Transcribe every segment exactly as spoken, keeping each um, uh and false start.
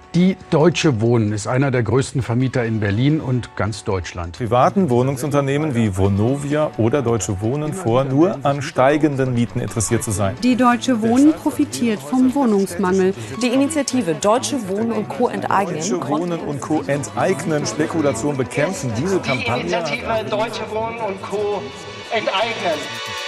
Die Deutsche Wohnen ist einer der größten Vermieter in Berlin und ganz Deutschland. Privaten Wohnungsunternehmen wie Vonovia oder Deutsche Wohnen vor, nur an steigenden Mieten interessiert zu sein. Die Deutsche Wohnen profitiert vom Wohnungsmangel. Die Initiative Deutsche Wohnen und Co. enteignen. Deutsche Wohnen und Co. enteignen, Spekulation bekämpfen. Diese Kampagne. Die Initiative Deutsche Wohnen und Co. enteignen.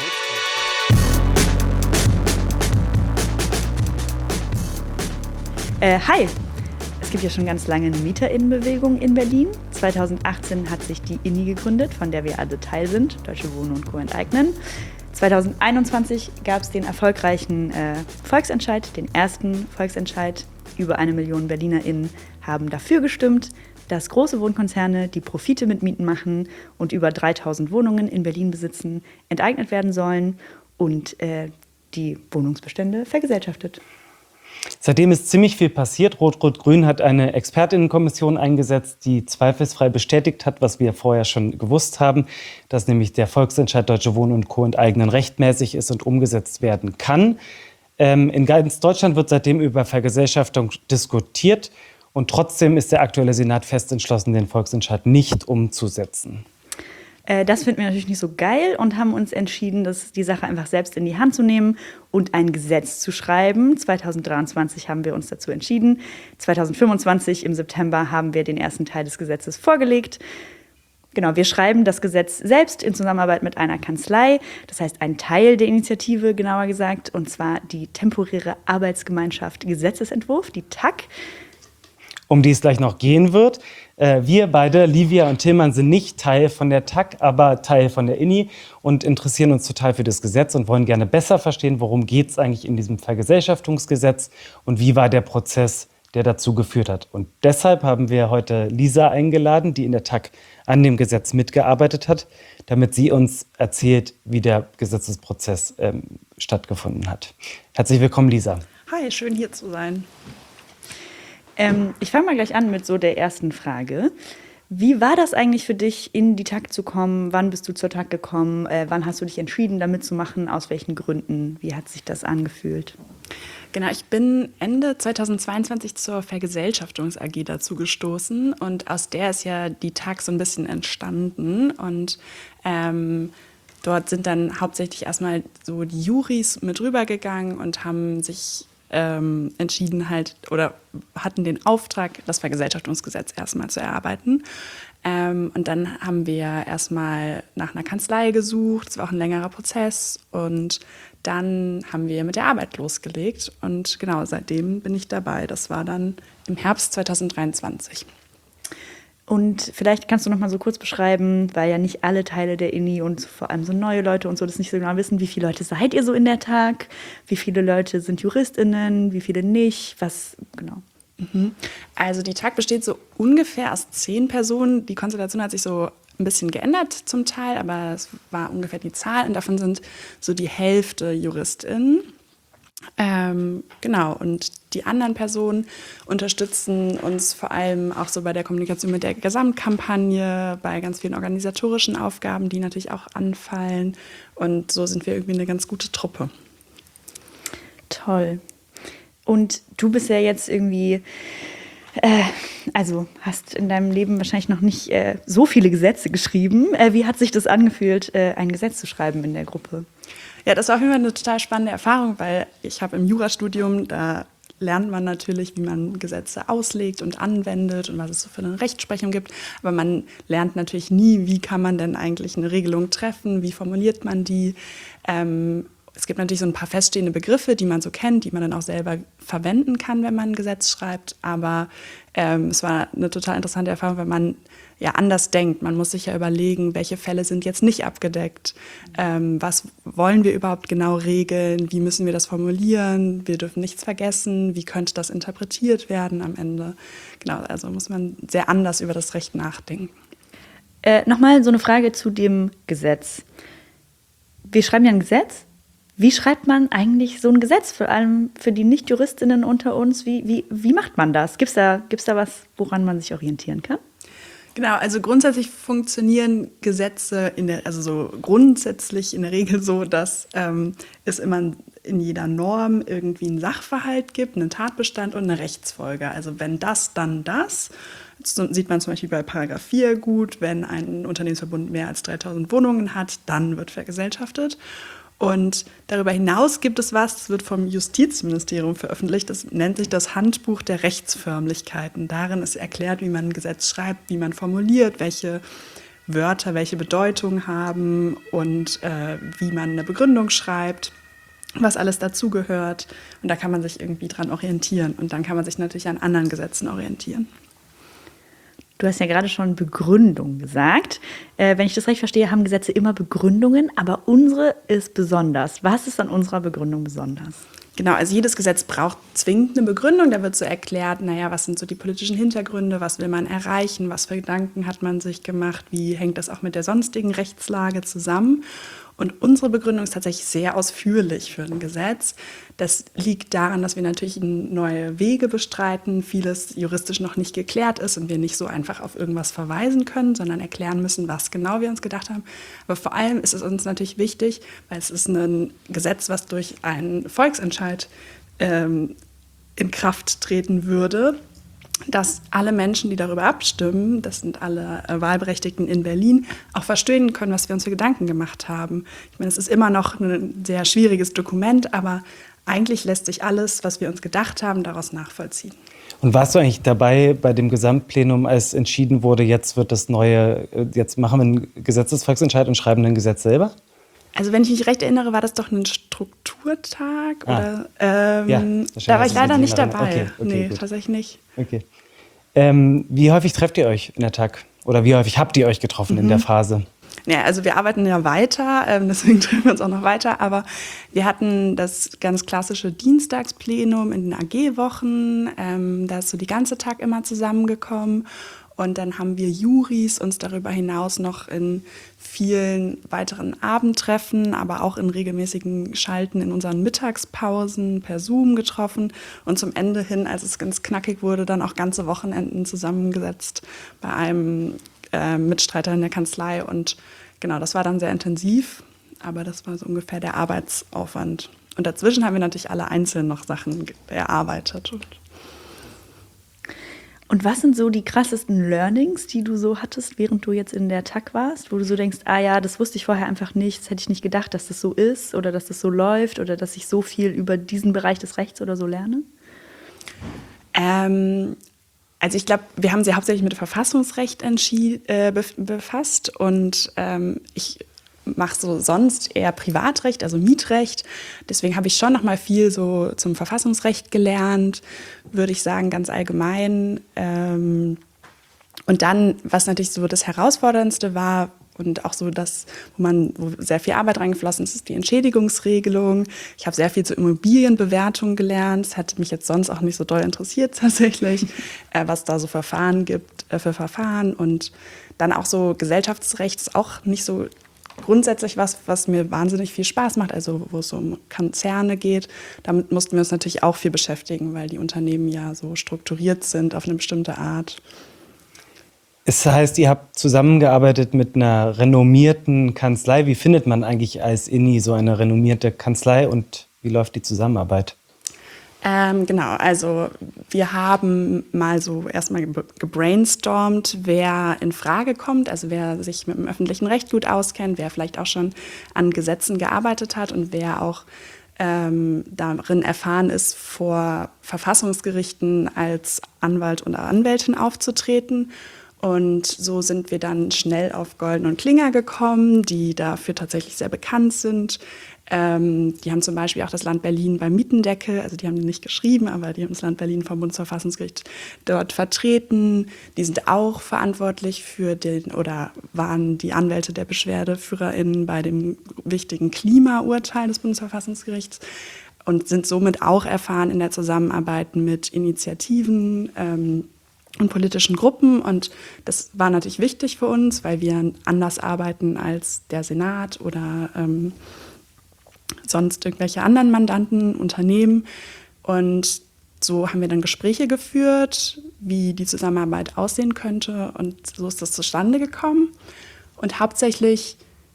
Äh, hi! Es gibt ja schon ganz lange eine MieterInnenbewegung in Berlin. zweitausendachtzehn hat sich die I N I gegründet, von der wir alle Teil sind, Deutsche Wohnen und Co. enteignen. zweitausendeinundzwanzig gab es den erfolgreichen äh, Volksentscheid, den ersten Volksentscheid. Über eine Million BerlinerInnen haben dafür gestimmt, dass große Wohnkonzerne, die Profite mit Mieten machen und über dreitausend Wohnungen in Berlin besitzen, enteignet werden sollen und äh, die Wohnungsbestände vergesellschaftet. Seitdem ist ziemlich viel passiert. Rot-Rot-Grün hat eine Expertinnenkommission eingesetzt, die zweifelsfrei bestätigt hat, was wir vorher schon gewusst haben, dass nämlich der Volksentscheid Deutsche Wohnen und Co. enteignen rechtmäßig ist und umgesetzt werden kann. Ähm, in ganz Deutschland wird seitdem über Vergesellschaftung diskutiert und trotzdem ist der aktuelle Senat fest entschlossen, den Volksentscheid nicht umzusetzen. Das finden wir natürlich nicht so geil und haben uns entschieden, das, die Sache einfach selbst in die Hand zu nehmen und ein Gesetz zu schreiben. zweitausenddreiundzwanzig haben wir uns dazu entschieden. zweitausendfünfundzwanzig im September haben wir den ersten Teil des Gesetzes vorgelegt. Genau, wir schreiben das Gesetz selbst in Zusammenarbeit mit einer Kanzlei. Das heißt, ein Teil der Initiative, genauer gesagt, und zwar die Temporäre Arbeitsgemeinschaft Gesetzesentwurf, die T A G. Um die es gleich noch gehen wird. Wir beide, Livia und Tillmann, sind nicht Teil von der T A G, aber Teil von der I N I und interessieren uns total für das Gesetz und wollen gerne besser verstehen, worum geht es eigentlich in diesem Vergesellschaftungsgesetz und wie war der Prozess, der dazu geführt hat. Und deshalb haben wir heute Lisa eingeladen, die in der T A G an dem Gesetz mitgearbeitet hat, damit sie uns erzählt, wie der Gesetzesprozess ähm, stattgefunden hat. Herzlich willkommen, Lisa. Hi, schön hier zu sein. Ähm, ich fange mal gleich an mit so der ersten Frage. Wie war das eigentlich für dich, in die T A G zu kommen? Wann bist du zur T A G gekommen? Äh, wann hast du dich entschieden, da mitzumachen? Aus welchen Gründen? Wie hat sich das angefühlt? Genau, ich bin Ende zweitausendzweiundzwanzig zur Vergesellschaftungs-A G dazu gestoßen und aus der ist ja die T A G so ein bisschen entstanden und ähm, dort sind dann hauptsächlich erstmal so die Juris mit rübergegangen und haben sich ähm, entschieden halt oder hatten den Auftrag, das Vergesellschaftungsgesetz erstmal zu erarbeiten. Ähm, und dann haben wir erstmal nach einer Kanzlei gesucht, es war auch ein längerer Prozess und dann haben wir mit der Arbeit losgelegt und genau, seitdem bin ich dabei. Das war dann im Herbst zweitausenddreiundzwanzig. Und vielleicht kannst du noch mal so kurz beschreiben, weil ja nicht alle Teile der I N I und vor allem so neue Leute und so das nicht so genau wissen, wie viele Leute seid ihr so in der T A G? Wie viele Leute sind JuristInnen, wie viele nicht? Was, genau. Also die T A G besteht so ungefähr aus zehn Personen. Die Konstellation hat sich so ein bisschen geändert zum Teil, aber es war ungefähr die Zahl und davon sind so die Hälfte JuristInnen. Ähm, genau, und die anderen Personen unterstützen uns vor allem auch so bei der Kommunikation mit der Gesamtkampagne, bei ganz vielen organisatorischen Aufgaben, die natürlich auch anfallen. Und so sind wir irgendwie eine ganz gute Truppe. Toll. Und du bist ja jetzt irgendwie, äh, also hast in deinem Leben wahrscheinlich noch nicht äh, so viele Gesetze geschrieben. Äh, wie hat sich das angefühlt, äh, ein Gesetz zu schreiben in der Gruppe? Ja, das war auf jeden Fall eine total spannende Erfahrung, weil ich habe im Jurastudium, da lernt man natürlich, wie man Gesetze auslegt und anwendet und was es so für eine Rechtsprechung gibt. Aber man lernt natürlich nie, wie kann man denn eigentlich eine Regelung treffen, wie formuliert man die. Ähm, es gibt natürlich so ein paar feststehende Begriffe, die man so kennt, die man dann auch selber verwenden kann, wenn man ein Gesetz schreibt. Aber ähm, es war eine total interessante Erfahrung, weil man ja anders denkt. Man muss sich ja überlegen, welche Fälle sind jetzt nicht abgedeckt, ähm, was wollen wir überhaupt genau regeln, wie müssen wir das formulieren, wir dürfen nichts vergessen, wie könnte das interpretiert werden am Ende. Genau, also muss man sehr anders über das Recht nachdenken. Äh, Nochmal so eine Frage zu dem Gesetz. Wir schreiben ja ein Gesetz. Wie schreibt man eigentlich so ein Gesetz, vor allem für die Nicht-JuristInnen unter uns? Wie, wie, wie macht man das? Gibt es da, gibt's da was, woran man sich orientieren kann? Genau, also grundsätzlich funktionieren Gesetze in der, also so grundsätzlich in der Regel so, dass ähm, es immer in jeder Norm irgendwie einen Sachverhalt gibt, einen Tatbestand und eine Rechtsfolge. Also wenn das, dann das. Das sieht man zum Beispiel bei Paragraph vier gut, wenn ein Unternehmensverbund mehr als dreitausend Wohnungen hat, dann wird vergesellschaftet. Und darüber hinaus gibt es was, das wird vom Justizministerium veröffentlicht, das nennt sich das Handbuch der Rechtsförmlichkeiten. Darin ist erklärt, wie man ein Gesetz schreibt, wie man formuliert, welche Wörter welche Bedeutung haben und äh, wie man eine Begründung schreibt, was alles dazugehört. Und da kann man sich irgendwie dran orientieren. Und dann kann man sich natürlich an anderen Gesetzen orientieren. Du hast ja gerade schon Begründung gesagt. Äh, wenn ich das recht verstehe, haben Gesetze immer Begründungen, aber unsere ist besonders. Was ist an unserer Begründung besonders? Genau, also jedes Gesetz braucht zwingend eine Begründung. Da wird so erklärt, naja, was sind so die politischen Hintergründe, was will man erreichen, was für Gedanken hat man sich gemacht, wie hängt das auch mit der sonstigen Rechtslage zusammen. Und unsere Begründung ist tatsächlich sehr ausführlich für ein Gesetz. Das liegt daran, dass wir natürlich neue Wege bestreiten, vieles juristisch noch nicht geklärt ist und wir nicht so einfach auf irgendwas verweisen können, sondern erklären müssen, was genau wir uns gedacht haben. Aber vor allem ist es uns natürlich wichtig, weil es ist ein Gesetz, was durch einen Volksentscheid ähm, in Kraft treten würde, dass alle Menschen, die darüber abstimmen, das sind alle äh, Wahlberechtigten in Berlin, auch verstehen können, was wir uns für Gedanken gemacht haben. Ich meine, es ist immer noch ein sehr schwieriges Dokument, aber eigentlich lässt sich alles, was wir uns gedacht haben, daraus nachvollziehen. Und warst du eigentlich dabei bei dem Gesamtplenum, als entschieden wurde, jetzt wird das neue, jetzt machen wir einen Gesetzesvolksentscheid und schreiben ein Gesetz selber? Also wenn ich mich recht erinnere, war das doch ein Strukturtag? Ah. Oder, ähm, ja, da war ich leider nicht dabei. Okay, okay, nee, gut. tatsächlich nicht. Okay. Ähm, wie häufig trefft ihr euch in der T A G? Oder wie häufig habt ihr euch getroffen mhm. in der Phase? Ja, also wir arbeiten ja weiter, ähm, deswegen treffen wir uns auch noch weiter. Aber wir hatten das ganz klassische Dienstagsplenum in den A G-Wochen. Ähm, da ist so die ganze Tag immer zusammengekommen. Und dann haben wir Juries uns darüber hinaus noch in vielen weiteren Abendtreffen, aber auch in regelmäßigen Schalten in unseren Mittagspausen per Zoom getroffen. Und zum Ende hin, als es ganz knackig wurde, dann auch ganze Wochenenden zusammengesetzt bei einem äh, Mitstreiter in der Kanzlei. Und genau, das war dann sehr intensiv, aber das war so ungefähr der Arbeitsaufwand. Und dazwischen haben wir natürlich alle einzeln noch Sachen erarbeitet. Und was sind so die krassesten Learnings, die du so hattest, während du jetzt in der T A G warst, wo du so denkst, ah ja, das wusste ich vorher einfach nicht, das hätte ich nicht gedacht, dass das so ist oder dass das so läuft oder dass ich so viel über diesen Bereich des Rechts oder so lerne? Ähm, also ich glaube, wir haben sie hauptsächlich mit Verfassungsrecht entschied, äh, befasst und ähm, ich mache so sonst eher Privatrecht, also Mietrecht. Deswegen habe ich schon noch mal viel so zum Verfassungsrecht gelernt, würde ich sagen, ganz allgemein. Ähm, und dann, was natürlich so das Herausforderndste war und auch so das, wo man wo sehr viel Arbeit reingeflossen ist, ist die Entschädigungsregelung. Ich habe sehr viel zur Immobilienbewertung gelernt. Das hat mich jetzt sonst auch nicht so doll interessiert tatsächlich, äh, was da so Verfahren gibt äh, für Verfahren. Und dann auch so Gesellschaftsrecht ist auch nicht so grundsätzlich was, was mir wahnsinnig viel Spaß macht, also wo es um Konzerne geht. Damit mussten wir uns natürlich auch viel beschäftigen, weil die Unternehmen ja so strukturiert sind auf eine bestimmte Art. Es heißt, ihr habt zusammengearbeitet mit einer renommierten Kanzlei. Wie findet man eigentlich als I N I so eine renommierte Kanzlei und wie läuft die Zusammenarbeit? Ähm, genau, also wir haben mal so erstmal gebrainstormt, wer in Frage kommt, also wer sich mit dem öffentlichen Recht gut auskennt, wer vielleicht auch schon an Gesetzen gearbeitet hat und wer auch ähm, darin erfahren ist, vor Verfassungsgerichten als Anwalt oder Anwältin aufzutreten. Und so sind wir dann schnell auf Golden und Klinger gekommen, die dafür tatsächlich sehr bekannt sind. Ähm, die haben zum Beispiel auch das Land Berlin beim Mietendeckel, also die haben die nicht geschrieben, aber die haben das Land Berlin vom Bundesverfassungsgericht dort vertreten. Die sind auch verantwortlich für den, oder waren die Anwälte der BeschwerdeführerInnen bei dem wichtigen Klimaurteil des Bundesverfassungsgerichts und sind somit auch erfahren in der Zusammenarbeit mit Initiativen, ähm, und politischen Gruppen. Und das war natürlich wichtig für uns, weil wir anders arbeiten als der Senat oder ähm, sonst irgendwelche anderen Mandanten, Unternehmen. Und so haben wir dann Gespräche geführt, wie die Zusammenarbeit aussehen könnte. Und so ist das zustande gekommen. Und hauptsächlich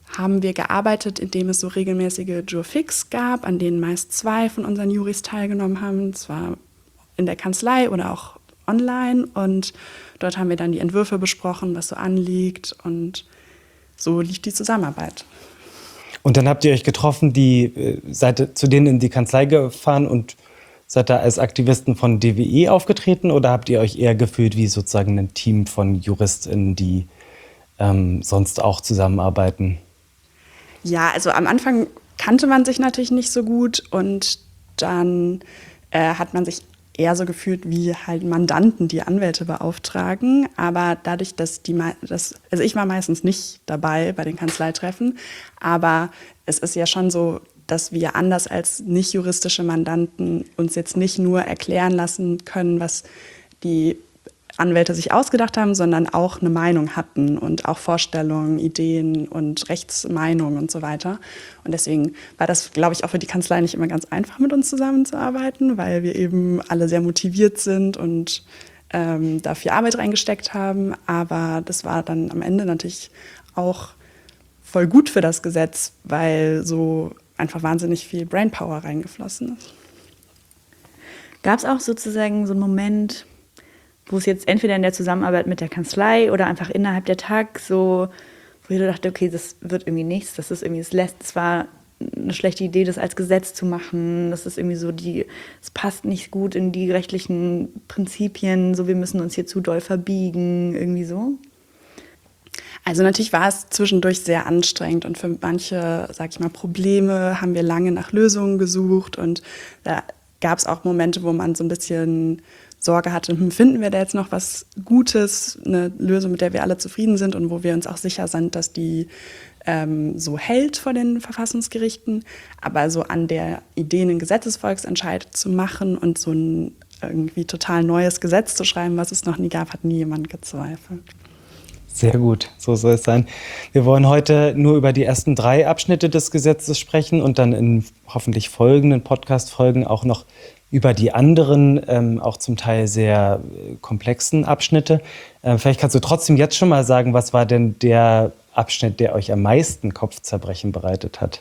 haben wir gearbeitet, indem es so regelmäßige Jurfix gab, an denen meist zwei von unseren Juries teilgenommen haben, zwar in der Kanzlei oder auch online. Und dort haben wir dann die Entwürfe besprochen, was so anliegt. Und so lief die Zusammenarbeit. Und dann habt ihr euch getroffen, die seid zu denen in die Kanzlei gefahren und seid da als Aktivisten von D W E aufgetreten? Oder habt ihr euch eher gefühlt wie sozusagen ein Team von JuristInnen, die ähm, sonst auch zusammenarbeiten? Ja, also am Anfang kannte man sich natürlich nicht so gut und dann äh, hat man sich eher so gefühlt wie halt Mandanten, die Anwälte beauftragen. Aber dadurch, dass die, dass, also ich war meistens nicht dabei bei den Kanzleitreffen, aber es ist ja schon so, dass wir anders als nicht juristische Mandanten uns jetzt nicht nur erklären lassen können, was die Anwälte sich ausgedacht haben, sondern auch eine Meinung hatten und auch Vorstellungen, Ideen und Rechtsmeinungen und so weiter. Und deswegen war das, glaube ich, auch für die Kanzlei nicht immer ganz einfach, mit uns zusammenzuarbeiten, weil wir eben alle sehr motiviert sind und ähm, da viel Arbeit reingesteckt haben. Aber das war dann am Ende natürlich auch voll gut für das Gesetz, weil so einfach wahnsinnig viel Brainpower reingeflossen ist. Gab es auch sozusagen so einen Moment, wo es jetzt entweder in der Zusammenarbeit mit der Kanzlei oder einfach innerhalb der Tag so, wo ihr dachte, okay, das wird irgendwie nichts, das ist irgendwie, es lässt, es war eine schlechte Idee, das als Gesetz zu machen, das ist irgendwie so die, es passt nicht gut in die rechtlichen Prinzipien, so wir müssen uns hier zu doll verbiegen, irgendwie so? Also natürlich war es zwischendurch sehr anstrengend und für manche, sag ich mal, Probleme haben wir lange nach Lösungen gesucht und da gab es auch Momente, wo man so ein bisschen Sorge hatte, hm, finden wir da jetzt noch was Gutes, eine Lösung, mit der wir alle zufrieden sind und wo wir uns auch sicher sind, dass die ähm, so hält vor den Verfassungsgerichten. Aber so an der Idee, einen Gesetzesvolksentscheid zu machen und so ein irgendwie total neues Gesetz zu schreiben, was es noch nie gab, hat nie jemand gezweifelt. Sehr gut, so soll es sein. Wir wollen heute nur über die ersten drei Abschnitte des Gesetzes sprechen und dann in hoffentlich folgenden Podcast-Folgen auch noch über die anderen, ähm, auch zum Teil sehr äh, komplexen Abschnitte. Äh, vielleicht kannst du trotzdem jetzt schon mal sagen, was war denn der Abschnitt, der euch am meisten Kopfzerbrechen bereitet hat?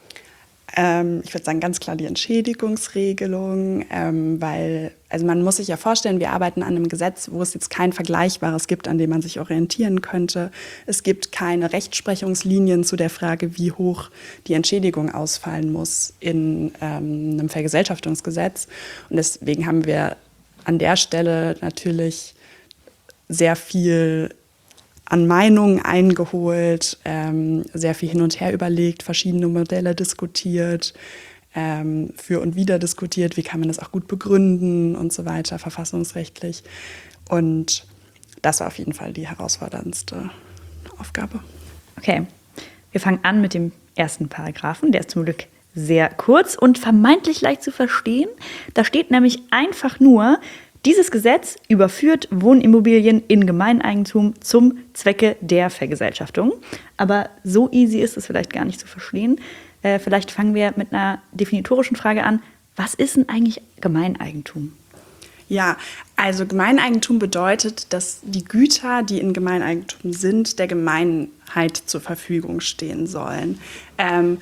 Ähm, ich würde sagen, ganz klar die Entschädigungsregelung, ähm, weil, also man muss sich ja vorstellen, wir arbeiten an einem Gesetz, wo es jetzt kein Vergleichbares gibt, an dem man sich orientieren könnte. Es gibt keine Rechtsprechungslinien zu der Frage, wie hoch die Entschädigung ausfallen muss in ähm, einem Vergesellschaftungsgesetz. Und deswegen haben wir an der Stelle natürlich sehr viel an Meinungen eingeholt, ähm, sehr viel hin und her überlegt, verschiedene Modelle diskutiert, ähm, für und wider diskutiert, wie kann man das auch gut begründen und so weiter, verfassungsrechtlich. Und das war auf jeden Fall die herausforderndste Aufgabe. Okay, wir fangen an mit dem ersten Paragraphen, der ist zum Glück sehr kurz und vermeintlich leicht zu verstehen. Da steht nämlich einfach nur: Dieses Gesetz überführt Wohnimmobilien in Gemeineigentum zum Zwecke der Vergesellschaftung. Aber so easy ist es vielleicht gar nicht zu verstehen. Äh, vielleicht fangen wir mit einer definitorischen Frage an. Was ist denn eigentlich Gemeineigentum? Ja, also Gemeineigentum bedeutet, dass die Güter, die in Gemeineigentum sind, der Gemeinheit zur Verfügung stehen sollen. Ähm,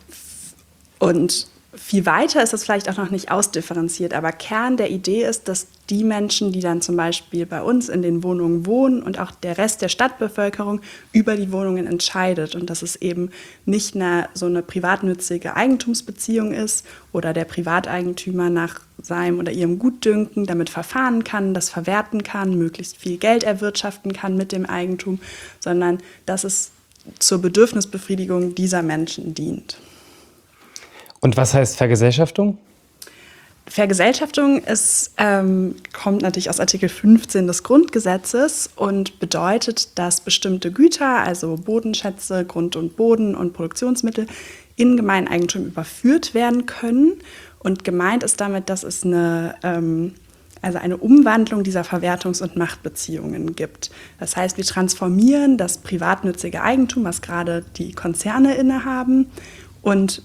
und Viel weiter ist das vielleicht auch noch nicht ausdifferenziert, aber Kern der Idee ist, dass die Menschen, die dann zum Beispiel bei uns in den Wohnungen wohnen und auch der Rest der Stadtbevölkerung über die Wohnungen entscheidet und dass es eben nicht eine, so eine privatnützige Eigentumsbeziehung ist oder der Privateigentümer nach seinem oder ihrem Gutdünken damit verfahren kann, das verwerten kann, möglichst viel Geld erwirtschaften kann mit dem Eigentum, sondern dass es zur Bedürfnisbefriedigung dieser Menschen dient. Und was heißt Vergesellschaftung? Vergesellschaftung ist, ähm, kommt natürlich aus Artikel fünfzehn des Grundgesetzes und bedeutet, dass bestimmte Güter, also Bodenschätze, Grund und Boden und Produktionsmittel, in Gemeineigentum überführt werden können. Und gemeint ist damit, dass es eine, ähm, also eine Umwandlung dieser Verwertungs- und Machtbeziehungen gibt. Das heißt, wir transformieren das privatnützige Eigentum, was gerade die Konzerne innehaben, und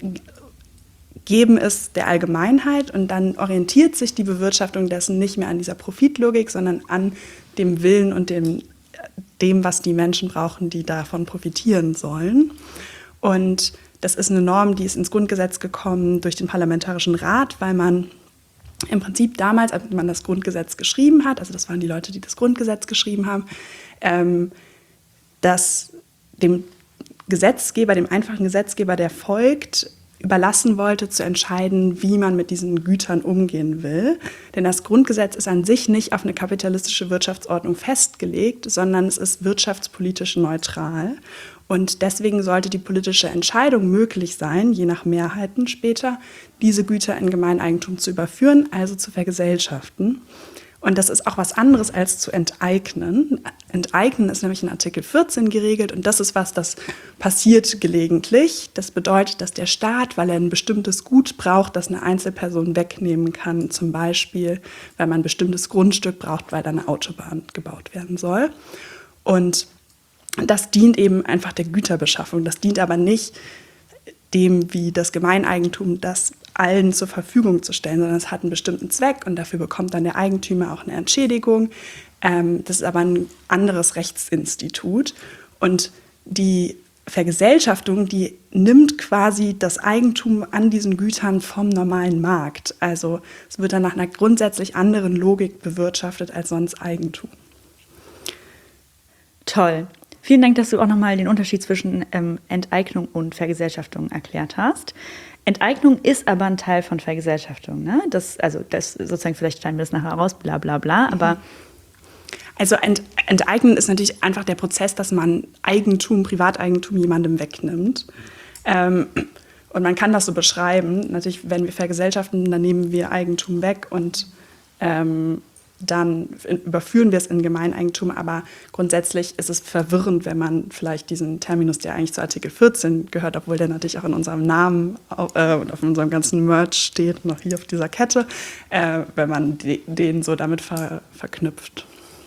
geben es der Allgemeinheit, und dann orientiert sich die Bewirtschaftung dessen nicht mehr an dieser Profitlogik, sondern an dem Willen und dem, dem, was die Menschen brauchen, die davon profitieren sollen. Und das ist eine Norm, die ist ins Grundgesetz gekommen durch den Parlamentarischen Rat, weil man im Prinzip damals, als man das Grundgesetz geschrieben hat, also das waren die Leute, die das Grundgesetz geschrieben haben, ähm, dass dem Gesetzgeber, dem einfachen Gesetzgeber, der folgt, überlassen wollte, zu entscheiden, wie man mit diesen Gütern umgehen will. Denn das Grundgesetz ist an sich nicht auf eine kapitalistische Wirtschaftsordnung festgelegt, sondern es ist wirtschaftspolitisch neutral. Und deswegen sollte die politische Entscheidung möglich sein, je nach Mehrheiten später, diese Güter in Gemeineigentum zu überführen, also zu vergesellschaften. Und das ist auch was anderes als zu enteignen. Enteignen ist nämlich in Artikel vierzehn geregelt und das ist was, das passiert gelegentlich. Das bedeutet, dass der Staat, weil er ein bestimmtes Gut braucht, das eine Einzelperson wegnehmen kann, zum Beispiel, weil man ein bestimmtes Grundstück braucht, weil da eine Autobahn gebaut werden soll. Und das dient eben einfach der Güterbeschaffung. Das dient aber nicht dem, wie das Gemeineigentum das allen zur Verfügung zu stellen, sondern es hat einen bestimmten Zweck und dafür bekommt dann der Eigentümer auch eine Entschädigung. Ähm, das ist aber ein anderes Rechtsinstitut. Und die Vergesellschaftung, die nimmt quasi das Eigentum an diesen Gütern vom normalen Markt. Also es wird dann nach einer grundsätzlich anderen Logik bewirtschaftet als sonst Eigentum. Toll. Vielen Dank, dass du auch nochmal den Unterschied zwischen ähm, Enteignung und Vergesellschaftung erklärt hast. Enteignung ist aber ein Teil von Vergesellschaftung, ne? Das, also das sozusagen, vielleicht schneiden wir das nachher raus, bla bla bla, aber... Also ent, enteignen ist natürlich einfach der Prozess, dass man Eigentum, Privateigentum jemandem wegnimmt. Ähm, und man kann das so beschreiben. Natürlich, wenn wir vergesellschaften, dann nehmen wir Eigentum weg und ähm, dann überführen wir es in Gemeineigentum. Aber grundsätzlich ist es verwirrend, wenn man vielleicht diesen Terminus, der eigentlich zu Artikel vierzehn gehört, obwohl der natürlich auch in unserem Namen äh, und auf unserem ganzen Merch steht, noch hier auf dieser Kette, äh, wenn man de, den so damit ver, verknüpft.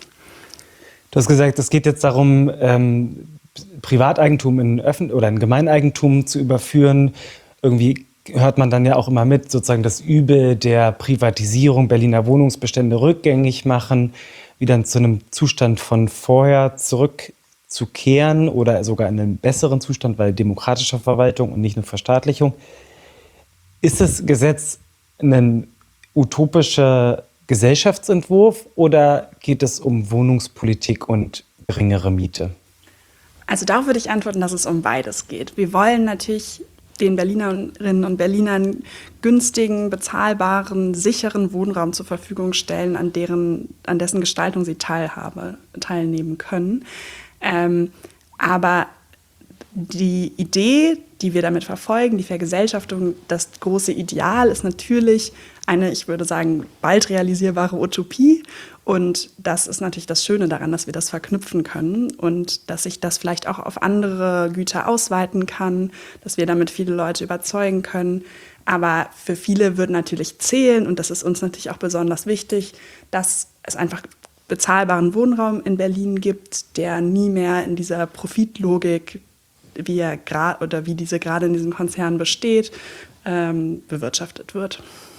Du hast gesagt, es geht jetzt darum, ähm, Privateigentum in Öffn- oder in Gemeineigentum zu überführen. Irgendwie hört man dann ja auch immer mit, sozusagen das Übel der Privatisierung Berliner Wohnungsbestände rückgängig machen, wieder zu einem Zustand von vorher zurückzukehren oder sogar in einen besseren Zustand, weil demokratische Verwaltung und nicht eine Verstaatlichung. Ist das Gesetz ein utopischer Gesellschaftsentwurf oder geht es um Wohnungspolitik und geringere Miete? Also darauf würde ich antworten, dass es um beides geht. Wir wollen natürlich den Berlinerinnen und Berlinern günstigen, bezahlbaren, sicheren Wohnraum zur Verfügung stellen, an, deren, an dessen Gestaltung sie teilhabe, teilnehmen können. Ähm, aber die Idee, die wir damit verfolgen, die Vergesellschaftung, das große Ideal ist natürlich eine, ich würde sagen, bald realisierbare Utopie. Und das ist natürlich das Schöne daran, dass wir das verknüpfen können und dass sich das vielleicht auch auf andere Güter ausweiten kann, dass wir damit viele Leute überzeugen können. Aber für viele wird natürlich zählen, und das ist uns natürlich auch besonders wichtig, dass es einfach bezahlbaren Wohnraum in Berlin gibt, der nie mehr in dieser Profitlogik, wie er gra- oder wie diese gerade in diesem Konzern besteht, ähm, bewirtschaftet wird.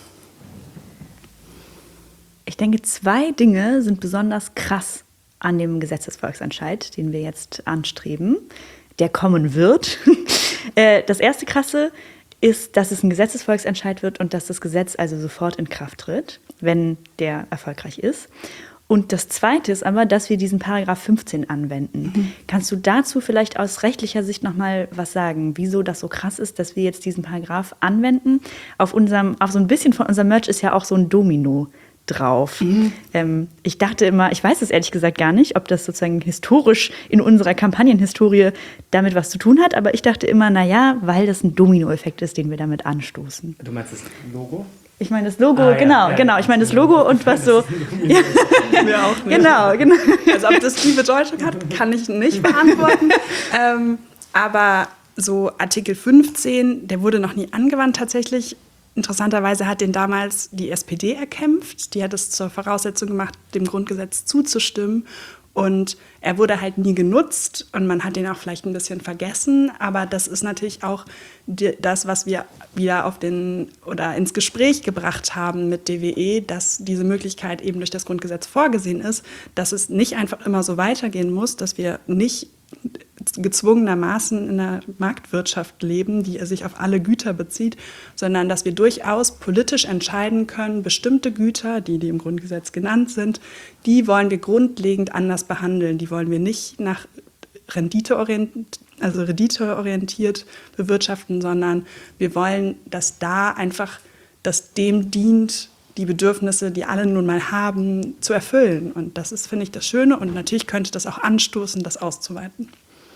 Ich denke, zwei Dinge sind besonders krass an dem Gesetzesvolksentscheid, den wir jetzt anstreben, der kommen wird. Das erste Krasse ist, dass es ein Gesetzesvolksentscheid wird und dass das Gesetz also sofort in Kraft tritt, wenn der erfolgreich ist. Und das Zweite ist aber, dass wir diesen Paragraph fünfzehn anwenden. Mhm. Kannst du dazu vielleicht aus rechtlicher Sicht noch mal was sagen, wieso das so krass ist, dass wir jetzt diesen Paragraph anwenden? Auf unserem, auf so ein bisschen von unserem Merch ist ja auch so ein Domino drauf. Mhm. Ähm, ich dachte immer, ich weiß es ehrlich gesagt gar nicht, ob das sozusagen historisch in unserer Kampagnenhistorie damit was zu tun hat, aber ich dachte immer, naja, weil das ein Dominoeffekt ist, den wir damit anstoßen. Du meinst das Logo? Ich meine das Logo, ah, ja, genau, ja, genau. Ich meine das Logo und was so. Ja. Mir auch nicht. Genau, genau. Also ob das die Bedeutung hat, kann ich nicht beantworten. ähm, aber so Artikel fünfzehn, der wurde noch nie angewandt tatsächlich. Interessanterweise hat den damals die S P D erkämpft. Die hat es zur Voraussetzung gemacht, dem Grundgesetz zuzustimmen. Und er wurde halt nie genutzt und man hat den auch vielleicht ein bisschen vergessen. Aber das ist natürlich auch die, das, was wir wieder auf den oder ins Gespräch gebracht haben mit D W E, dass diese Möglichkeit eben durch das Grundgesetz vorgesehen ist, dass es nicht einfach immer so weitergehen muss, dass wir nicht gezwungenermaßen in einer Marktwirtschaft leben, die sich auf alle Güter bezieht, sondern dass wir durchaus politisch entscheiden können, bestimmte Güter, die, die im Grundgesetz genannt sind, die wollen wir grundlegend anders behandeln. Die wollen wir nicht nach Renditeorientiert, also renditeorientiert bewirtschaften, sondern wir wollen, dass da einfach das dem dient, die Bedürfnisse, die alle nun mal haben, zu erfüllen. Und das ist, finde ich, das Schöne. Und natürlich könnte das auch anstoßen, das auszuweiten.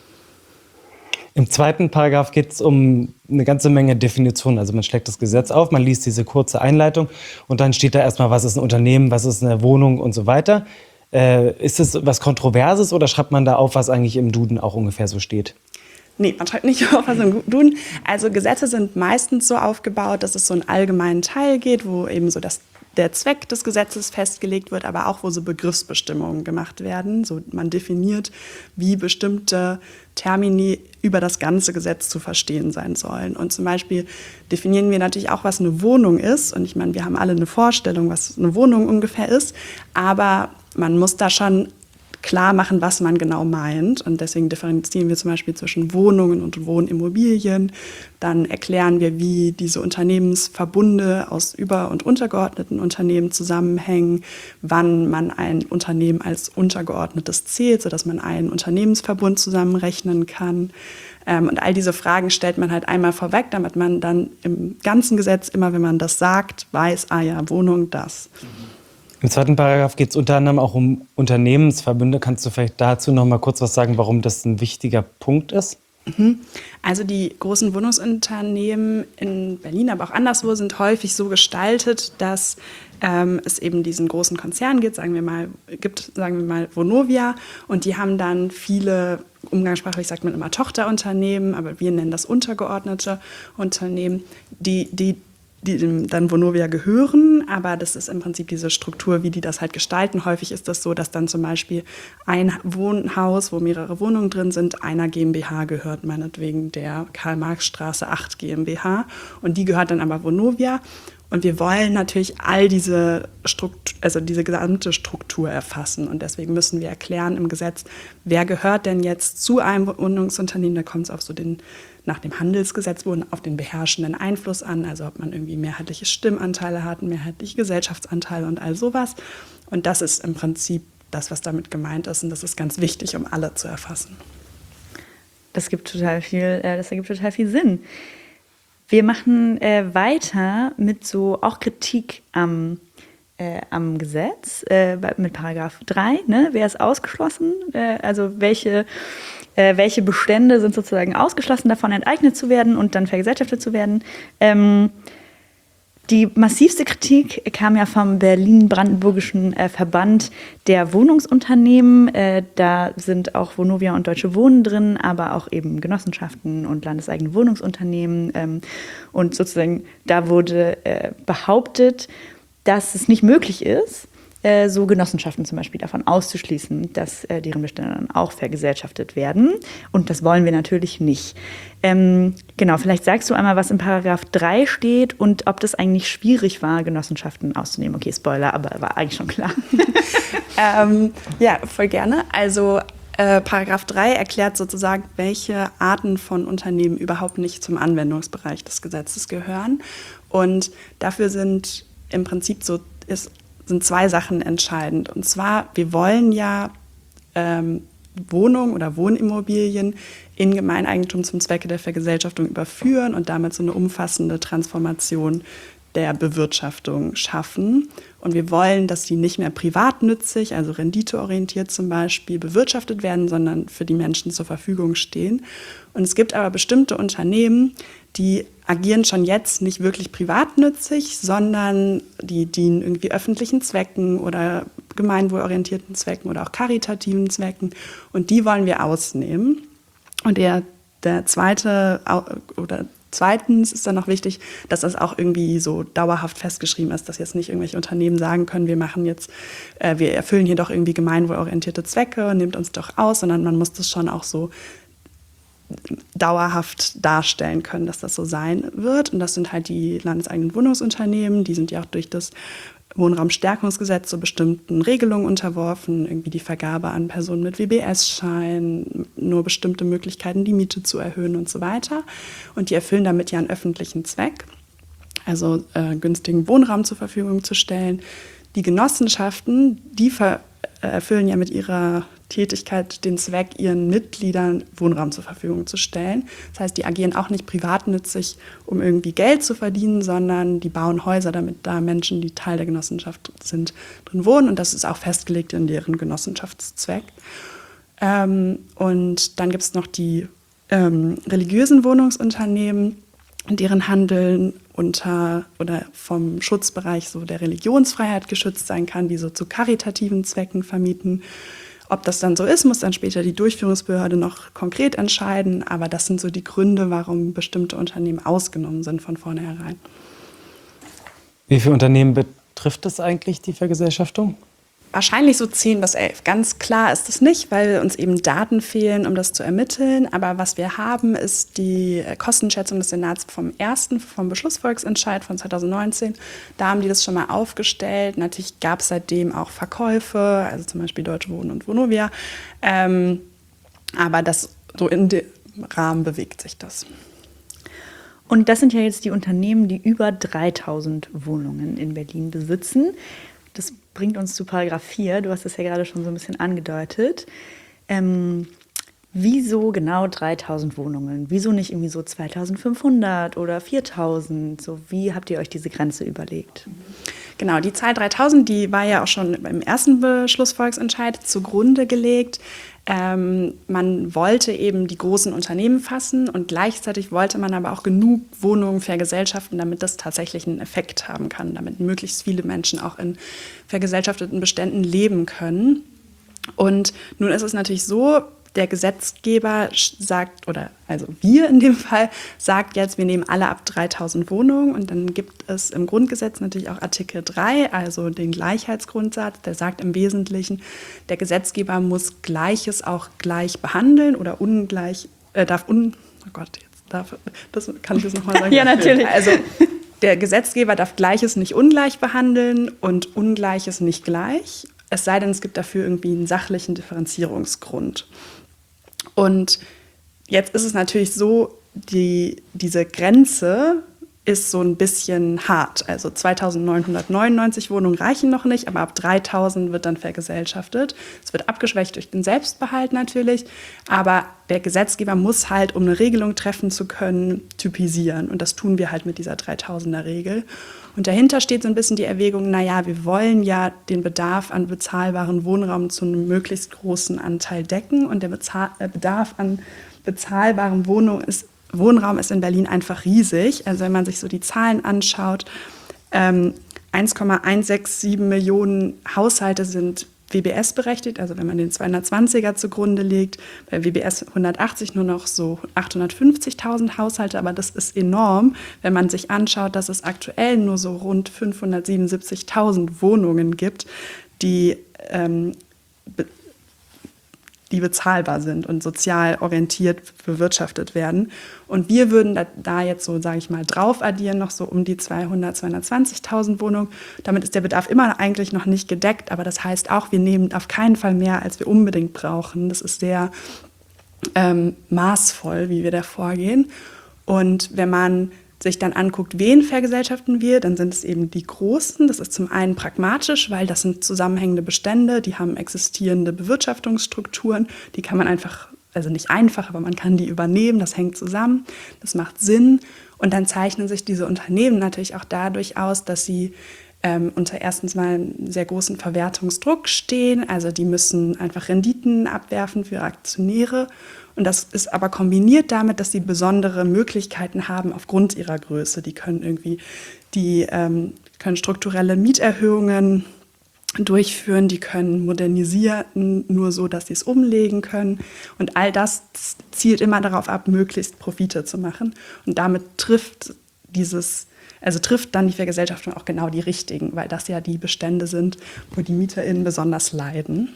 Im zweiten Paragraph geht es um eine ganze Menge Definitionen. Also man schlägt das Gesetz auf, man liest diese kurze Einleitung und dann steht da erstmal, was ist ein Unternehmen, was ist eine Wohnung und so weiter. Äh, ist es was Kontroverses oder schreibt man da auf, was eigentlich im Duden auch ungefähr so steht? Nee, man schreibt nicht auf, was im Duden. Also Gesetze sind meistens so aufgebaut, dass es so einen allgemeinen Teil geht, wo eben so das der Zweck des Gesetzes festgelegt wird, aber auch, wo so Begriffsbestimmungen gemacht werden. So, man definiert, wie bestimmte Termini über das ganze Gesetz zu verstehen sein sollen. Und zum Beispiel definieren wir natürlich auch, was eine Wohnung ist. Und ich meine, wir haben alle eine Vorstellung, was eine Wohnung ungefähr ist. Aber man muss da schon klar machen, was man genau meint. Und deswegen differenzieren wir zum Beispiel zwischen Wohnungen und Wohnimmobilien. Dann erklären wir, wie diese Unternehmensverbunde aus über- und untergeordneten Unternehmen zusammenhängen, wann man ein Unternehmen als untergeordnetes zählt, sodass man einen Unternehmensverbund zusammenrechnen kann. Und all diese Fragen stellt man halt einmal vorweg, damit man dann im ganzen Gesetz, immer wenn man das sagt, weiß, ah ja, Wohnung, das. Im zweiten Paragraph geht es unter anderem auch um Unternehmensverbünde. Kannst du vielleicht dazu noch mal kurz was sagen, warum das ein wichtiger Punkt ist? Also die großen Wohnungsunternehmen in Berlin, aber auch anderswo, sind häufig so gestaltet, dass ähm, es eben diesen großen Konzern gibt, sagen wir mal, gibt, sagen wir mal Vonovia, und die haben dann viele, umgangssprachlich sagt man immer Tochterunternehmen, aber wir nennen das untergeordnete Unternehmen, die, die die dann Vonovia gehören, aber das ist im Prinzip diese Struktur, wie die das halt gestalten. Häufig ist das so, dass dann zum Beispiel ein Wohnhaus, wo mehrere Wohnungen drin sind, einer GmbH gehört, meinetwegen der Karl-Marx-Straße acht GmbH, und die gehört dann aber Vonovia. Und wir wollen natürlich all diese Struktur, also diese gesamte Struktur erfassen. Und deswegen müssen wir erklären im Gesetz, wer gehört denn jetzt zu einem Wohnungsunternehmen. Da kommt es auf so den, nach dem Handelsgesetz auf den beherrschenden Einfluss an. Also ob man irgendwie mehrheitliche Stimmanteile hat, mehrheitliche Gesellschaftsanteile und all sowas. Und das ist im Prinzip das, was damit gemeint ist. Und das ist ganz wichtig, um alle zu erfassen. Das gibt total viel, äh, das ergibt total viel Sinn. Wir machen äh, weiter mit so auch Kritik am, äh, am Gesetz, äh, mit Paragraph drei. Ne? Wer ist ausgeschlossen? Äh, also welche, äh, welche Bestände sind sozusagen ausgeschlossen davon, enteignet zu werden und dann vergesellschaftet zu werden? Ähm, Die massivste Kritik kam ja vom Berlin-Brandenburgischen äh, Verband der Wohnungsunternehmen. Äh, da sind auch Vonovia und Deutsche Wohnen drin, aber auch eben Genossenschaften und landeseigene Wohnungsunternehmen. Ähm, und sozusagen da wurde äh, behauptet, dass es nicht möglich ist, äh, so Genossenschaften zum Beispiel davon auszuschließen, dass äh, deren Bestände dann auch vergesellschaftet werden. Und das wollen wir natürlich nicht. Ähm, genau, vielleicht sagst du einmal, was in Paragraph drei steht und ob das eigentlich schwierig war, Genossenschaften auszunehmen. Okay, Spoiler, aber war eigentlich schon klar. ähm, ja, voll gerne. Also äh, Paragraph drei erklärt sozusagen, welche Arten von Unternehmen überhaupt nicht zum Anwendungsbereich des Gesetzes gehören. Und dafür sind im Prinzip so, ist, sind zwei Sachen entscheidend. Und zwar, wir wollen ja ähm, Wohnungen oder Wohnimmobilien in Gemeineigentum zum Zwecke der Vergesellschaftung überführen und damit so eine umfassende Transformation der Bewirtschaftung schaffen. Und wir wollen, dass die nicht mehr privatnützig, also renditeorientiert zum Beispiel, bewirtschaftet werden, sondern für die Menschen zur Verfügung stehen. Und es gibt aber bestimmte Unternehmen, die agieren schon jetzt nicht wirklich privatnützig, sondern die dienen irgendwie öffentlichen Zwecken oder gemeinwohlorientierten Zwecken oder auch karitativen Zwecken. Und die wollen wir ausnehmen. Und der, der zweite oder Zweitens ist dann noch wichtig, dass das auch irgendwie so dauerhaft festgeschrieben ist, dass jetzt nicht irgendwelche Unternehmen sagen können, wir machen jetzt, äh, wir erfüllen hier doch irgendwie gemeinwohlorientierte Zwecke, nehmt uns doch aus, sondern man muss das schon auch so dauerhaft darstellen können, dass das so sein wird. Und das sind halt die landeseigenen Wohnungsunternehmen, die sind ja auch durch das Wohnraumstärkungsgesetz zu bestimmten Regelungen unterworfen, irgendwie die Vergabe an Personen mit W B S-Schein, nur bestimmte Möglichkeiten, die Miete zu erhöhen und so weiter. Und die erfüllen damit ja einen öffentlichen Zweck, also äh, günstigen Wohnraum zur Verfügung zu stellen. Die Genossenschaften, die ver- erfüllen ja mit ihrer Tätigkeit den Zweck, ihren Mitgliedern Wohnraum zur Verfügung zu stellen. Das heißt, die agieren auch nicht privatnützig, um irgendwie Geld zu verdienen, sondern die bauen Häuser, damit da Menschen, die Teil der Genossenschaft sind, drin wohnen. Und das ist auch festgelegt in deren Genossenschaftszweck. Ähm, und dann gibt es noch die ähm, religiösen Wohnungsunternehmen, deren Handeln unter oder vom Schutzbereich so der Religionsfreiheit geschützt sein kann, die so zu karitativen Zwecken vermieten. Ob das dann so ist, muss dann später die Durchführungsbehörde noch konkret entscheiden. Aber das sind so die Gründe, warum bestimmte Unternehmen ausgenommen sind von vornherein. Wie viele Unternehmen betrifft es eigentlich, die Vergesellschaftung? Wahrscheinlich so zehn bis elf. Ganz klar ist es nicht, weil uns eben Daten fehlen, um das zu ermitteln. Aber was wir haben, ist die Kostenschätzung des Senats vom ersten, vom Beschlussvolksentscheid von zweitausendneunzehn. Da haben die das schon mal aufgestellt. Natürlich gab es seitdem auch Verkäufe, also zum Beispiel Deutsche Wohnen und Vonovia. Ähm, aber das so in dem Rahmen bewegt sich das. Und das sind ja jetzt die Unternehmen, die über dreitausend Wohnungen in Berlin besitzen. Das bringt uns zu Paragraph vier. Du hast es ja gerade schon so ein bisschen angedeutet. Ähm, wieso genau dreitausend Wohnungen? Wieso nicht irgendwie so zweitausendfünfhundert oder viertausend? So, wie habt ihr euch diese Grenze überlegt? Genau, die Zahl dreitausend, die war ja auch schon beim ersten Beschlussvolksentscheid zugrunde gelegt. Ähm, man wollte eben die großen Unternehmen fassen und gleichzeitig wollte man aber auch genug Wohnungen vergesellschaften, damit das tatsächlich einen Effekt haben kann, damit möglichst viele Menschen auch in vergesellschafteten Beständen leben können. Und nun ist es natürlich so, der Gesetzgeber sagt, oder also wir in dem Fall, sagt jetzt, wir nehmen alle ab dreitausend Wohnungen und dann gibt es im Grundgesetz natürlich auch Artikel drei, also den Gleichheitsgrundsatz, der sagt im Wesentlichen, der Gesetzgeber muss Gleiches auch gleich behandeln oder ungleich, äh, darf un, oh Gott, jetzt darf, das kann ich jetzt nochmal sagen. Ja, natürlich. Also der Gesetzgeber darf Gleiches nicht ungleich behandeln und Ungleiches nicht gleich, es sei denn, es gibt dafür irgendwie einen sachlichen Differenzierungsgrund. Und jetzt ist es natürlich so, die, diese Grenze ist so ein bisschen hart. Also zweitausendneunhundertneunundneunzig Wohnungen reichen noch nicht, aber ab dreitausend wird dann vergesellschaftet. Es wird abgeschwächt durch den Selbstbehalt natürlich, aber der Gesetzgeber muss halt, um eine Regelung treffen zu können, typisieren. Und das tun wir halt mit dieser dreitausender-Regel. Und dahinter steht so ein bisschen die Erwägung, naja, wir wollen ja den Bedarf an bezahlbaren Wohnraum zu einem möglichst großen Anteil decken. Und der Bezahl- äh, Bedarf an bezahlbarem Wohnung ist, Wohnraum ist in Berlin einfach riesig. Also wenn man sich so die Zahlen anschaut, ähm, eins Komma hundertsechsundsiebzig Millionen Haushalte sind W B S berechtigt, also wenn man den zweihundertzwanziger zugrunde legt, bei W B S hundertachtzig nur noch so achthundertfünfzigtausend Haushalte, aber das ist enorm, wenn man sich anschaut, dass es aktuell nur so rund fünfhundertsiebenundsiebzigtausend Wohnungen gibt, die, ähm, be- die bezahlbar sind und sozial orientiert bewirtschaftet werden. Und wir würden da, da jetzt so, sage ich mal, drauf addieren, noch so um die zweihundert, zweihundertzwanzigtausend Wohnungen. Damit ist der Bedarf immer eigentlich noch nicht gedeckt, aber das heißt auch, wir nehmen auf keinen Fall mehr, als wir unbedingt brauchen. Das ist sehr ähm, maßvoll, wie wir da vorgehen. Und wenn man sich dann anguckt, wen vergesellschaften wir, dann sind es eben die Großen. Das ist zum einen pragmatisch, weil das sind zusammenhängende Bestände, die haben existierende Bewirtschaftungsstrukturen, die kann man einfach, also nicht einfach, aber man kann die übernehmen, das hängt zusammen, das macht Sinn. Und dann zeichnen sich diese Unternehmen natürlich auch dadurch aus, dass sie ähm, unter erstens mal einen sehr großen Verwertungsdruck stehen, also die müssen einfach Renditen abwerfen für Aktionäre. Und das ist aber kombiniert damit, dass sie besondere Möglichkeiten haben aufgrund ihrer Größe. Die können irgendwie, die ähm, können strukturelle Mieterhöhungen durchführen, die können modernisieren, nur so, dass sie es umlegen können. Und all das zielt immer darauf ab, möglichst Profite zu machen. Und damit trifft dieses, also trifft dann die Vergesellschaftung auch genau die richtigen, weil das ja die Bestände sind, wo die MieterInnen besonders leiden.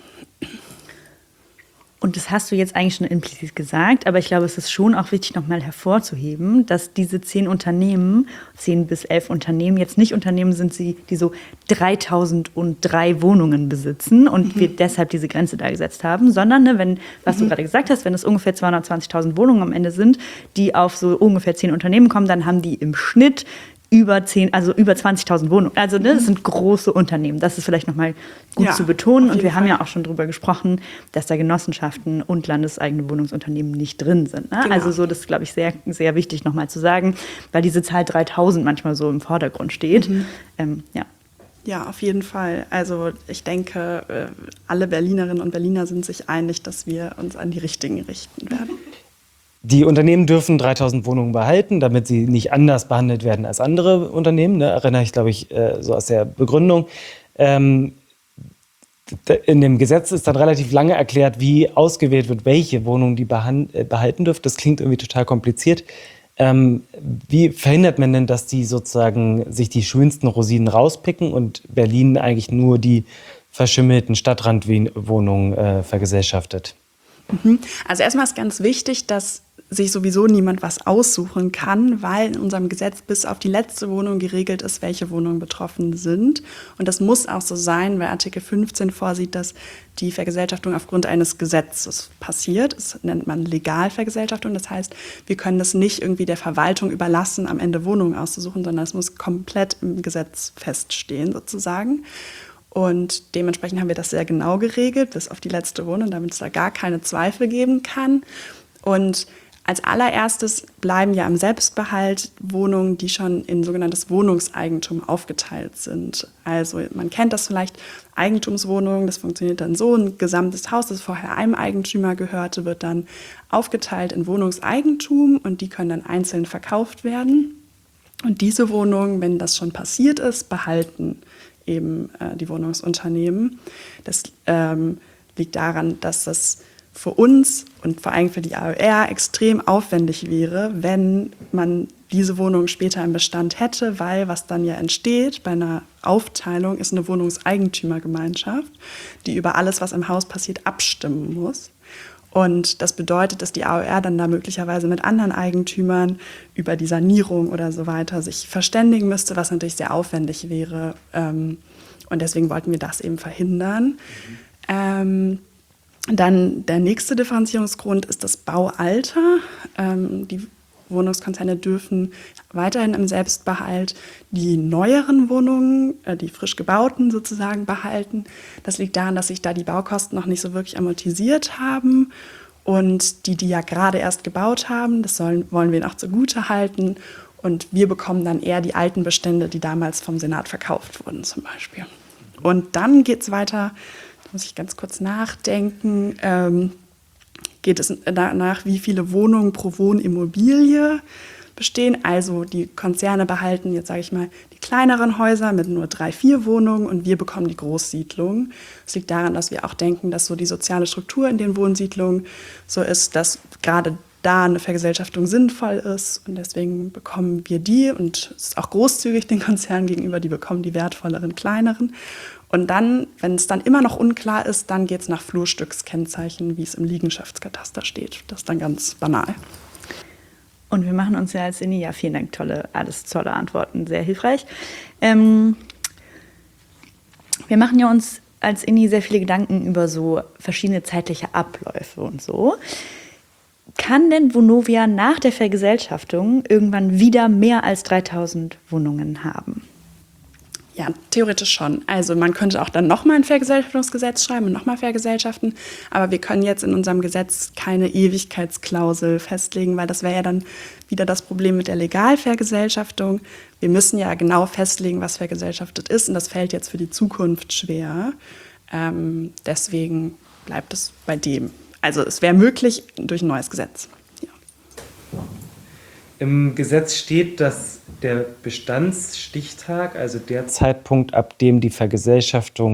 Und das hast du jetzt eigentlich schon implizit gesagt, aber ich glaube, es ist schon auch wichtig, nochmal hervorzuheben, dass diese zehn Unternehmen, zehn bis elf Unternehmen jetzt nicht Unternehmen sind, die so dreitausenddrei Wohnungen besitzen und mhm. wir deshalb diese Grenze da gesetzt haben, sondern, ne, wenn, was mhm. du gerade gesagt hast, wenn es ungefähr zweihundertzwanzigtausend Wohnungen am Ende sind, die auf so ungefähr zehn Unternehmen kommen, dann haben die im Schnitt über zehn, also über zwanzigtausend Wohnungen. Also ne, das sind große Unternehmen. Das ist vielleicht nochmal gut ja, zu betonen. Und wir Fall. haben ja auch schon drüber gesprochen, dass da Genossenschaften und landeseigene Wohnungsunternehmen nicht drin sind. Ne? Genau. Also so, das ist, glaube ich, sehr, sehr wichtig nochmal zu sagen, weil diese Zahl dreitausend manchmal so im Vordergrund steht. Mhm. Ähm, ja. Ja, auf jeden Fall. Also ich denke, alle Berlinerinnen und Berliner sind sich einig, dass wir uns an die Richtigen richten werden. Die Unternehmen dürfen dreitausend Wohnungen behalten, damit sie nicht anders behandelt werden als andere Unternehmen. Da erinnere ich, glaube ich, so aus der Begründung. Ähm, in dem Gesetz ist dann relativ lange erklärt, wie ausgewählt wird, welche Wohnungen die behalten dürfen. Das klingt irgendwie total kompliziert. Ähm, wie verhindert man denn, dass die sozusagen sich die schönsten Rosinen rauspicken und Berlin eigentlich nur die verschimmelten Stadtrandwohnungen äh, vergesellschaftet? Also erstmal ist ganz wichtig, dass sich sowieso niemand was aussuchen kann, weil in unserem Gesetz bis auf die letzte Wohnung geregelt ist, welche Wohnungen betroffen sind. Und das muss auch so sein, weil Artikel fünfzehn vorsieht, dass die Vergesellschaftung aufgrund eines Gesetzes passiert. Das nennt man Legalvergesellschaftung. Das heißt, wir können das nicht irgendwie der Verwaltung überlassen, am Ende Wohnungen auszusuchen, sondern es muss komplett im Gesetz feststehen sozusagen. Und dementsprechend haben wir das sehr genau geregelt, bis auf die letzte Wohnung, damit es da gar keine Zweifel geben kann. Und als allererstes bleiben ja im Selbstbehalt Wohnungen, die schon in sogenanntes Wohnungseigentum aufgeteilt sind. Also man kennt das vielleicht, Eigentumswohnungen, das funktioniert dann so, ein gesamtes Haus, das vorher einem Eigentümer gehörte, wird dann aufgeteilt in Wohnungseigentum und die können dann einzeln verkauft werden. Und diese Wohnungen, wenn das schon passiert ist, behalten eben äh, die Wohnungsunternehmen. Das ähm, liegt daran, dass das für uns und vor allem für die A O R extrem aufwendig wäre, wenn man diese Wohnung später im Bestand hätte, weil was dann ja entsteht bei einer Aufteilung ist eine Wohnungseigentümergemeinschaft, die über alles, was im Haus passiert, abstimmen muss. Und das bedeutet, dass die A O R dann da möglicherweise mit anderen Eigentümern über die Sanierung oder so weiter sich verständigen müsste, was natürlich sehr aufwendig wäre. Und deswegen wollten wir das eben verhindern. Ähm, dann der nächste Differenzierungsgrund ist das Baualter. Ähm, die Wohnungskonzerne dürfen weiterhin im Selbstbehalt die neueren Wohnungen, äh, die frisch gebauten sozusagen, behalten. Das liegt daran, dass sich da die Baukosten noch nicht so wirklich amortisiert haben. Und die, die ja gerade erst gebaut haben, das sollen, wollen wir ihnen auch zugute halten. Und wir bekommen dann eher die alten Bestände, die damals vom Senat verkauft wurden zum Beispiel. Und dann geht es weiter, da muss ich ganz kurz nachdenken, ähm, geht es danach, wie viele Wohnungen pro Wohnimmobilie bestehen. Also die Konzerne behalten jetzt, sage ich mal, die kleineren Häuser mit nur drei, vier Wohnungen und wir bekommen die Großsiedlungen. Das liegt daran, dass wir auch denken, dass so die soziale Struktur in den Wohnsiedlungen so ist, dass gerade da eine Vergesellschaftung sinnvoll ist und deswegen bekommen wir die und es ist auch großzügig den Konzernen gegenüber, die bekommen die wertvolleren, kleineren. Und dann, wenn es dann immer noch unklar ist, dann geht es nach Flurstückskennzeichen, wie es im Liegenschaftskataster steht. Das ist dann ganz banal. Und wir machen uns ja als Inni, ja, vielen Dank, tolle, alles tolle Antworten, sehr hilfreich. Ähm, wir machen ja uns als Inni sehr viele Gedanken über so verschiedene zeitliche Abläufe und so. Kann denn Vonovia nach der Vergesellschaftung irgendwann wieder mehr als dreitausend Wohnungen haben? Ja, theoretisch schon. Also man könnte auch dann nochmal ein Vergesellschaftungsgesetz schreiben und nochmal vergesellschaften. Aber wir können jetzt in unserem Gesetz keine Ewigkeitsklausel festlegen, weil das wäre ja dann wieder das Problem mit der Legalvergesellschaftung. Wir müssen ja genau festlegen, was vergesellschaftet ist. Und das fällt jetzt für die Zukunft schwer. Ähm, deswegen bleibt es bei dem. Also es wäre möglich durch ein neues Gesetz. Ja. Im Gesetz steht, dass der Bestandsstichtag, also der Zeitpunkt, ab dem die Vergesellschaftung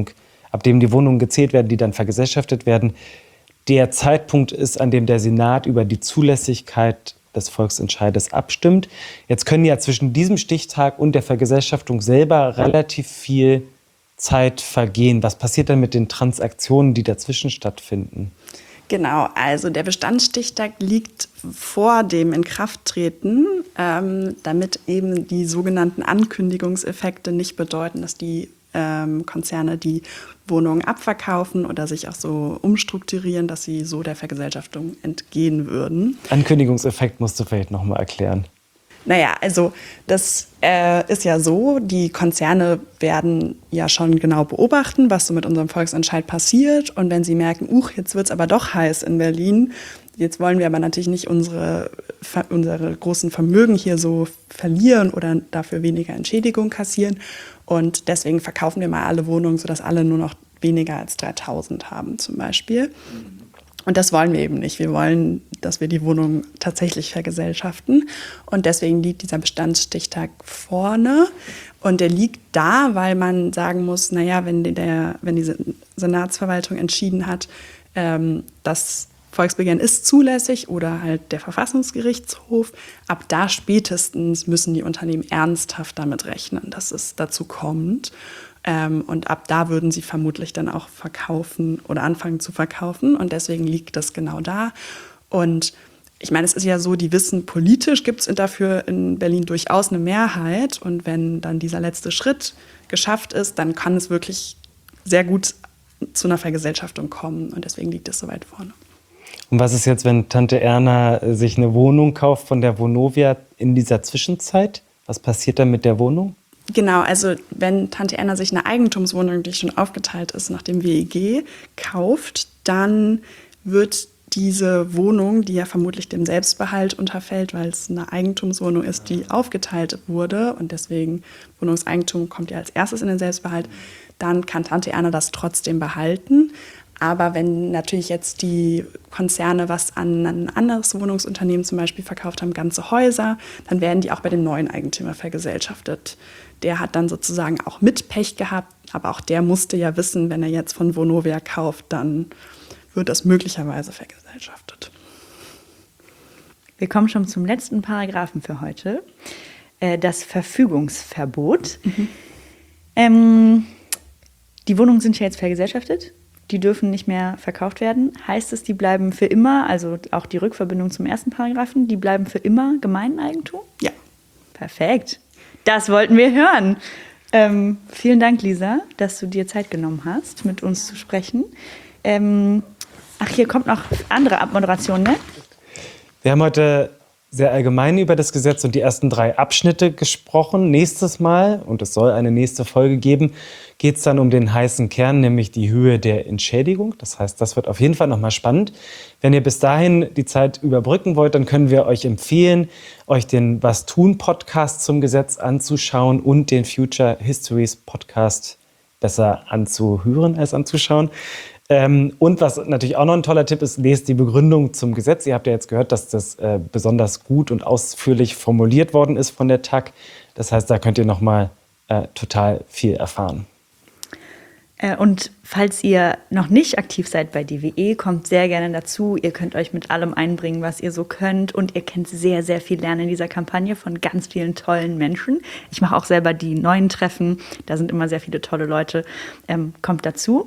ab dem die Wohnungen gezählt werden, die dann vergesellschaftet werden, der Zeitpunkt ist, an dem der Senat über die Zulässigkeit des Volksentscheides abstimmt. Jetzt können ja zwischen diesem Stichtag und der Vergesellschaftung selber relativ viel Zeit vergehen. Was passiert dann mit den Transaktionen, die dazwischen stattfinden? Genau, also der Bestandsstichtag liegt vor dem Inkrafttreten, ähm, damit eben die sogenannten Ankündigungseffekte nicht bedeuten, dass die ähm, Konzerne die Wohnungen abverkaufen oder sich auch so umstrukturieren, dass sie so der Vergesellschaftung entgehen würden. Ankündigungseffekt musst du vielleicht noch mal erklären. Naja, also das äh, ist ja so, die Konzerne werden ja schon genau beobachten, was so mit unserem Volksentscheid passiert. Und wenn sie merken, uch, jetzt wird es aber doch heiß in Berlin, jetzt wollen wir aber natürlich nicht unsere, unsere großen Vermögen hier so verlieren oder dafür weniger Entschädigung kassieren. Und deswegen verkaufen wir mal alle Wohnungen, sodass alle nur noch weniger als dreitausend haben zum Beispiel. Und das wollen wir eben nicht. Wir wollen, dass wir die Wohnung tatsächlich vergesellschaften. Und deswegen liegt dieser Bestandsstichtag vorne. Und der liegt da, weil man sagen muss, naja, wenn, der, wenn die Senatsverwaltung entschieden hat, ähm, dass Volksbegehren ist zulässig oder halt der Verfassungsgerichtshof, ab da spätestens müssen die Unternehmen ernsthaft damit rechnen, dass es dazu kommt. Ähm, und ab da würden sie vermutlich dann auch verkaufen oder anfangen zu verkaufen. Und deswegen liegt das genau da. Und ich meine, es ist ja so, die wissen, politisch gibt es dafür in Berlin durchaus eine Mehrheit. Und wenn dann dieser letzte Schritt geschafft ist, dann kann es wirklich sehr gut zu einer Vergesellschaftung kommen. Und deswegen liegt es so weit vorne. Und was ist jetzt, wenn Tante Erna sich eine Wohnung kauft von der Vonovia in dieser Zwischenzeit? Was passiert dann mit der Wohnung? Genau, also wenn Tante Erna sich eine Eigentumswohnung, die schon aufgeteilt ist, nach dem W E G kauft, dann wird diese Wohnung, die ja vermutlich dem Selbstbehalt unterfällt, weil es eine Eigentumswohnung ist, die aufgeteilt wurde und deswegen Wohnungseigentum kommt ja als erstes in den Selbstbehalt, dann kann Tante Erna das trotzdem behalten. Aber wenn natürlich jetzt die Konzerne was an ein anderes Wohnungsunternehmen zum Beispiel verkauft haben, ganze Häuser, dann werden die auch bei dem neuen Eigentümer vergesellschaftet. Der hat dann sozusagen auch mit Pech gehabt, aber auch der musste ja wissen, wenn er jetzt von Vonovia kauft, dann wird das möglicherweise vergesellschaftet. Wir kommen schon zum letzten Paragraphen für heute, äh, das Verfügungsverbot. Mhm. Ähm, die Wohnungen sind ja jetzt vergesellschaftet. Die dürfen nicht mehr verkauft werden. Heißt es, die bleiben für immer, also auch die Rückverbindung zum ersten Paragraphen, die bleiben für immer Gemeineigentum? Ja. Perfekt. Das wollten wir hören. Ähm, vielen Dank, Lisa, dass du dir Zeit genommen hast, mit uns zu sprechen. Ähm, ach, hier kommt noch andere Abmoderation, ne? Wir haben heute sehr allgemein über das Gesetz und die ersten drei Abschnitte gesprochen. Nächstes Mal, und es soll eine nächste Folge geben, geht es dann um den heißen Kern, nämlich die Höhe der Entschädigung. Das heißt, das wird auf jeden Fall nochmal spannend. Wenn ihr bis dahin die Zeit überbrücken wollt, dann können wir euch empfehlen, euch den Was tun Podcast zum Gesetz anzuschauen und den Future Histories Podcast besser anzuhören als anzuschauen. Ähm, und was natürlich auch noch ein toller Tipp ist, lest die Begründung zum Gesetz. Ihr habt ja jetzt gehört, dass das äh, besonders gut und ausführlich formuliert worden ist von der T A G. Das heißt, da könnt ihr noch mal äh, total viel erfahren. Äh, und falls ihr noch nicht aktiv seid bei D W E, kommt sehr gerne dazu. Ihr könnt euch mit allem einbringen, was ihr so könnt. Und ihr könnt sehr, sehr viel lernen in dieser Kampagne von ganz vielen tollen Menschen. Ich mache auch selber die neuen Treffen. Da sind immer sehr viele tolle Leute. Ähm, kommt dazu.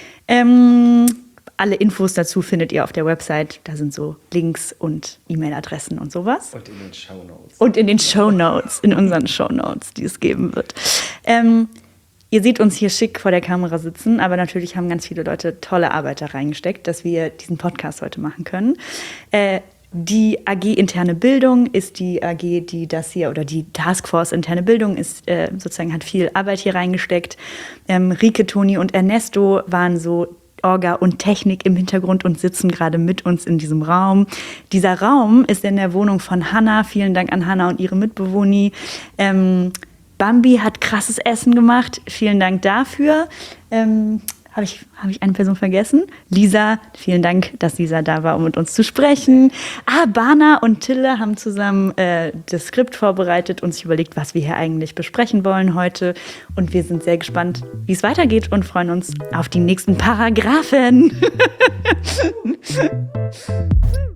Ähm, alle Infos dazu findet ihr auf der Website. Da sind so Links und E-Mail-Adressen und sowas. Und in den Shownotes. Und in den Shownotes, in unseren Shownotes, die es geben wird. Ähm, ihr seht uns hier schick vor der Kamera sitzen, aber natürlich haben ganz viele Leute tolle Arbeit da reingesteckt, dass wir diesen Podcast heute machen können. Äh, Die A G Interne Bildung ist die A G, die das hier, oder die Taskforce Interne Bildung ist äh, sozusagen, hat viel Arbeit hier reingesteckt. Ähm, Rike, Toni und Ernesto waren so Orga und Technik im Hintergrund und sitzen gerade mit uns in diesem Raum. Dieser Raum ist in der Wohnung von Hannah. Vielen Dank an Hannah und ihre Mitbewohner. Ähm, Bambi hat krasses Essen gemacht. Vielen Dank dafür. Ähm, Habe ich, hab ich eine Person vergessen? Lisa, vielen Dank, dass Lisa da war, um mit uns zu sprechen. Ah, Bana und Tille haben zusammen äh, das Skript vorbereitet und sich überlegt, was wir hier eigentlich besprechen wollen heute. Und wir sind sehr gespannt, wie es weitergeht und freuen uns auf die nächsten Paragraphen.